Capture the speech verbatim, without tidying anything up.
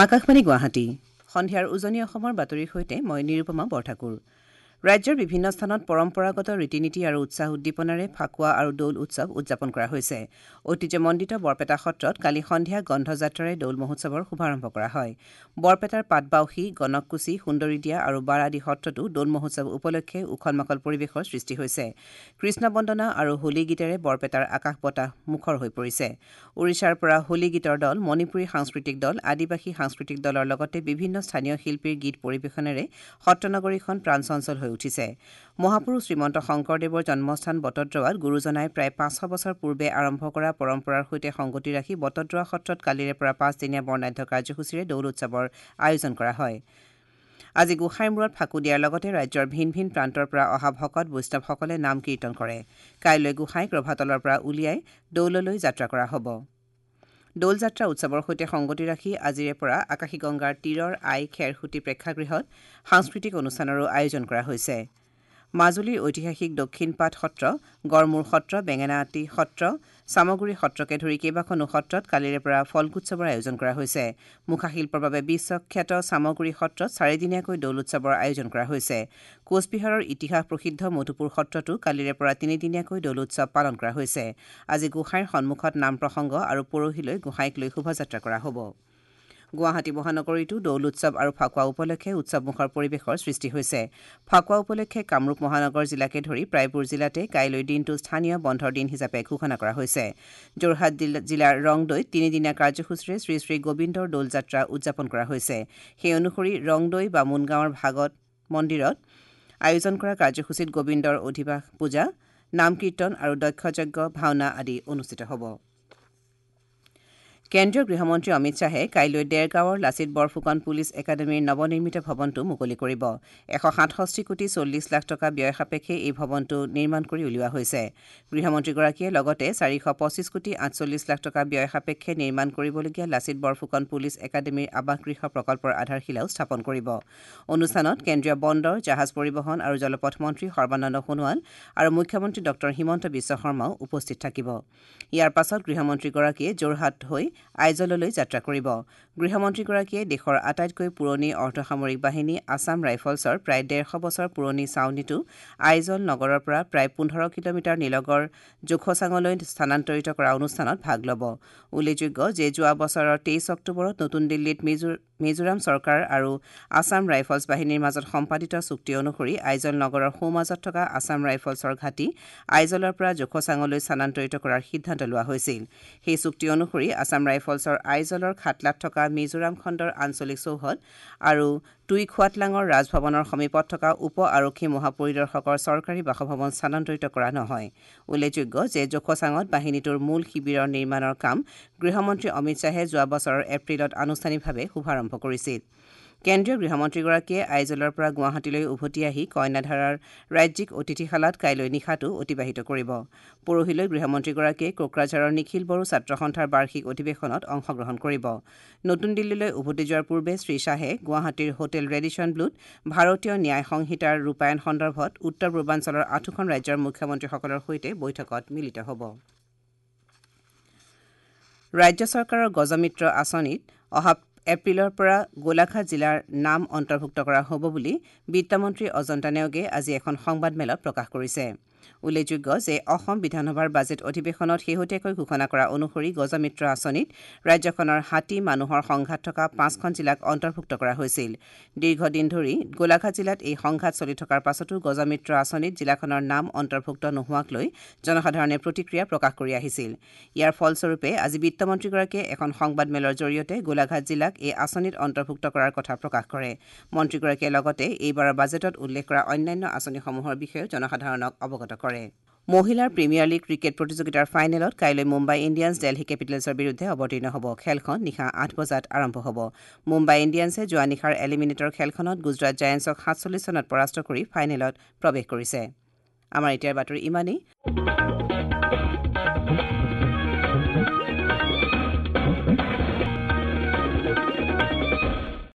আকাশবাণী গুৱাহাটী সন্ধিয়াৰ উজনি অসমৰ বাতৰিৰ সৈতে মই নিৰুপমা বৰঠাকুৰ। ৰাজ্যৰ বিভিন্ন স্থানত পৰম্পৰাগত ৰীতি নীতি আৰু উৎসাহ উদ্দীপনাৰে ফাকুৱা আৰু দৌল উৎসৱ উদযাপন কৰা হৈছে। ঐতিহ্যমণ্ডিত বৰপেটা সত্ৰত কালি সন্ধিয়া গন্ধযাত্ৰাৰে দৌল মহোৎসৱৰ শুভাৰম্ভ কৰা হয়। বৰপেটাৰ পাটবাউসী, গণককুছি, সুন্দৰীদিয়া আৰু বাৰ আদি সত্ৰতো দৌল মহোৎসৱ উপলক্ষে উখল মাখল পৰিৱেশৰ সৃষ্টি হৈছে। কৃষ্ণ বন্দনা আৰু হোলী গীতেৰে বৰপেটাৰ আকাশ বতাহ মুখৰ হৈ পৰিছে। ওড়িশাৰ পৰা হোলী গীতৰ দল, মণিপুৰী সাংস্কৃতিক দল, আদিবাসী সাংস্কৃতিক দলৰ লগতে বিভিন্ন স্থানীয় শিল্পীৰ গীত পৰিৱেশনেৰে সত্ৰনগৰীখন প্ৰাণচঞ্চল হৈ উঠিছে। মহাপুৰুষ শ্ৰীমন্ত শংকৰদেৱৰ জন্মস্থান বটদ্ৰৱাত গুৰুজনাই প্ৰায় পাঁচশ বছৰ পূৰ্বে আৰম্ভ কৰা পৰম্পৰাৰ সৈতে সংগতি ৰাখি বটদ্ৰৱা সত্ৰত কালিৰে পৰা পাঁচদিনীয়া বৰ্ণাঢ্য কাৰ্যসূচীৰে দৌল উৎসৱৰ আয়োজন কৰা হয়। আজি গোসাঁইৰ মূৰত ফাকু দিয়াৰ লগতে ৰাজ্যৰ ভিন ভিন প্ৰান্তৰ পৰা অহা ভকত বৈষ্ণৱসকলে নাম কীৰ্তন কৰে। কাইলৈ গোসাঁইক ৰভাতলৰ পৰা উলিয়াই দৌললৈ যাত্ৰা কৰা হ'ব। দৌল যাত্ৰা উৎসৱৰ সৈতে সংগতি ৰাখি আজিৰে পৰা আকাশীগংগাৰ তীৰৰ আই খেৰসুঁতি প্ৰেক্ষাগৃহত সাংস্কৃতিক অনুষ্ঠানৰো আয়োজন কৰা হৈছে। মাজুলীৰ ঐতিহাসিক দক্ষিণপাট সত্ৰ, গড়মূৰ সত্ৰ, বেঙেনাআটী সত্ৰ, চামগুৰি সত্ৰকে ধৰি কেইবাখনো সত্ৰত কালিৰে পৰা ফল্গোৎসৱৰ আয়োজন কৰা হৈছে। মুখাশিল্পৰ বাবে বিশ্বখ্যাত চামগুৰি সত্ৰত চাৰিদিনীয়াকৈ দৌল উৎসৱৰ আয়োজন কৰা হৈছে। কোচবিহাৰৰ ইতিহাস প্ৰসিদ্ধ মধুপুৰ সত্ৰতো কালিৰে পৰা তিনিদিনীয়াকৈ দৌল উৎসৱ পালন কৰা হৈছে। আজি গোসাঁইৰ সন্মুখত নাম প্ৰসংগ আৰু পৰহিলৈ গোসাঁইক লৈ শোভাযাত্ৰা কৰা হ'ব। গুৱাহাটী মহানগৰীতো দৌল উৎসৱ আৰু ফাকুৱা উপলক্ষে উৎসৱমুখৰ পৰিৱেশৰ সৃষ্টি হৈছে। ফাকুৱা উপলক্ষে কামৰূপ মহানগৰ জিলাকে ধৰি প্ৰায়বোৰ জিলাতে কাইলৈ দিনটো স্থানীয় বন্ধৰ দিন হিচাপে ঘোষণা কৰা হৈছে। যোৰহাট জিলাৰ ৰংদৈত তিনিদিনীয়া কাৰ্যসূচীৰে শ্ৰী শ্ৰী গোবিন্দৰ দৌল যাত্ৰা উদযাপন কৰা হৈছে। সেই অনুসৰি ৰংদৈ বামুণগাঁৱৰ ভাগত মন্দিৰত আয়োজন কৰা কাৰ্যসূচীত গোবিন্দৰ অধিবাস পূজা, নাম কীৰ্তন আৰু দক্ষযজ্ঞ, ভাওনা আদি অনুষ্ঠিত হ'ব। কেন্দ্ৰীয় গৃহমন্ত্ৰী অমিত শ্বাহে কাইলৈ ডেৰগাঁৱৰ লাচিত বৰফুকন পুলিচ একাডেমীৰ নৱনিৰ্মিত ভৱনটো মুকলি কৰিব। এশ সাতষষ্ঠি কোটি চল্লিছ লাখ টকা ব্যয় সাপেক্ষে এই ভৱনটো নিৰ্মাণ কৰি উলিওৱা হৈছে। গৃহমন্ত্ৰীগৰাকীয়ে লগতে চাৰিশ পঁচিছ কোটি আঠচল্লিছ লাখ টকা ব্যয় সাপেক্ষে নিৰ্মাণ কৰিবলগীয়া লাচিত বৰফুকন পুলিচ একাডেমীৰ আৱাসগৃহ প্ৰকল্পৰ আধাৰশিলাও স্থাপন কৰিব। অনুষ্ঠানত কেন্দ্ৰীয় বন্দৰ, জাহাজ পৰিবহণ আৰু জলপথ মন্ত্ৰী সৰ্বানন্দ সোণোৱাল আৰু মুখ্যমন্ত্ৰী ডঃ হিমন্ত বিশ্ব শৰ্মাও উপস্থিত থাকিব। ইয়াৰ পাছত গৃহমন্ত্ৰীগৰাকীয়ে যোৰহাট হৈ আইজললৈ যাত্ৰা কৰিব। গৃহমন্ত্ৰীগৰাকীয়ে দেশৰ আটাইতকৈ পুৰণি অৰ্ধসামৰিক বাহিনী আছাম ৰাইফলছৰ প্ৰায় ডেৰশ বছৰ পুৰণি ছাউনীটো আইজল নগৰৰ পৰা প্ৰায় পোন্ধৰ কিলোমিটাৰ নিলগৰ জোখোচাঙলৈ স্থানান্তৰিত কৰা অনুষ্ঠানত ভাগ ল'ব। উল্লেখযোগ্য যে যোৱা বছৰৰ তেইছ অক্টোবৰত নতুন দিল্লীত মিজোৰাম চৰকাৰ আৰু আছাম ৰাইফলছ বাহিনীৰ মাজত সম্পাদিত চুক্তি অনুসৰি আইজল নগৰৰ সোঁমাজত থকা আছাম ৰাইফলছৰ ঘাটি আইজলৰ পৰা জোখোচাঙলৈ স্থানান্তৰিত কৰাৰ সিদ্ধান্ত লোৱা হৈছিল। সেই চুক্তি অনুসৰি আছাম ৰাইফলছৰ আইজলৰ খাটলাত থকা মিজোৰাম খণ্ডৰ আঞ্চলিক চৌহদ আৰু টুইখোৱাটলাঙৰ ৰাজভৱনৰ সমীপত থকা উপ আৰক্ষী মহাপৰিদৰ্শকৰ চৰকাৰী বাসভৱন স্থানান্তৰিত কৰা নহয়। উল্লেখযোগ্য যে জোখোচাঙত বাহিনীটোৰ মূল শিবিৰৰ নিৰ্মাণৰ কাম গৃহমন্ত্ৰী অমিত শ্বাহে যোৱা বছৰৰ এপ্ৰিলত আনুষ্ঠানিকভাৱে শুভাৰম্ভ কৰিছিল। কেন্দ্ৰীয় গৃহমন্ত্ৰীগৰাকীয়ে আইজলৰ পৰা গুৱাহাটীলৈ উভতি আহি কইনাধাৰাৰ ৰাজ্যিক অতিথিশালাত কাইলৈ নিশাটো অতিবাহিত কৰিব। পৰহিলৈ গৃহমন্ত্ৰীগৰাকীয়ে কোকৰাঝাৰৰ নিখিল বড়ো ছাত্ৰ সন্থাৰ বাৰ্ষিক অধিৱেশনত অংশগ্ৰহণ কৰিব। নতুন দিল্লীলৈ উভতি যোৱাৰ পূৰ্বে শ্ৰীশ্বাহে গুৱাহাটীৰ হোটেল ৰেডিচন ব্লুত ভাৰতীয় ন্যায় সংহিতাৰ ৰূপায়ণ সন্দৰ্ভত উত্তৰ পূৰ্বাঞ্চলৰ আঠোখন ৰাজ্যৰ মুখ্যমন্ত্ৰীসকলৰ সৈতে বৈঠকত মিলিত হ'ব। ৰাজ্য চৰকাৰৰ গজমিত্ৰ আঁচনিত অহা এপ্ৰিলৰ পৰা গোলাঘাট জিলাৰ নাম অন্তৰ্ভুক্ত কৰা হ'ব বুলি বিত্তমন্ত্ৰী অজন্তা নেওগে আজি এখন সংবাদমেলত প্ৰকাশ কৰিছে। উল্লেখযোগ্য যে অসম বিধানসভাৰ বাজেট অধিৱেশনত শেহতীয়াকৈ ঘোষণা কৰা অনুসৰি গজমিত্ৰ আঁচনিত ৰাজ্যখনৰ হাতী মানুহৰ সংঘাত থকা পাঁচখন জিলাক অন্তৰ্ভুক্ত কৰা হৈছিল। দীৰ্ঘদিন ধৰি গোলাঘাট জিলাত এই সংঘাত চলি থকাৰ পাছতো গজমিত্ৰ আঁচনিত জিলাখনৰ নাম অন্তৰ্ভুক্ত নোহোৱাক লৈ জনসাধাৰণে প্ৰতিক্ৰিয়া প্ৰকাশ কৰি আহিছিল। ইয়াৰ ফলস্বৰূপে আজি বিত্তমন্ত্ৰীগৰাকীয়ে এখন সংবাদমেলৰ জৰিয়তে গোলাঘাট জিলাক এই আঁচনিত অন্তৰ্ভুক্ত কৰাৰ কথা প্ৰকাশ কৰে। মন্ত্ৰীগৰাকীয়ে লগতে এইবাৰৰ বাজেটত উল্লেখ কৰা অন্যান্য আঁচনিসমূহৰ বিষয়েও জনসাধাৰণক অৱগত কৰে। মহিলাৰ প্ৰিমিয়াৰ লীগ ক্ৰিকেট প্ৰতিযোগিতাৰ ফাইনেলত কাইলৈ মুম্বাই ইণ্ডিয়ানছ দেলহি কেপিটেলছৰ বিৰুদ্ধে অৱতীৰ্ণ হ'ব। খেলখন নিশা আঠ বজাত আৰম্ভ হ'ব। মুম্বাই ইণ্ডিয়ানছে যোৱা নিশাৰ এলিমিনেটৰ খেলখনত গুজৰাট জায়েণ্টছক সাতচল্লিছ ৰানত পৰাস্ত কৰি ফাইনেলত প্ৰৱেশ কৰিছে। আমাৰ এতিয়াৰ বাতৰি ইমানেই।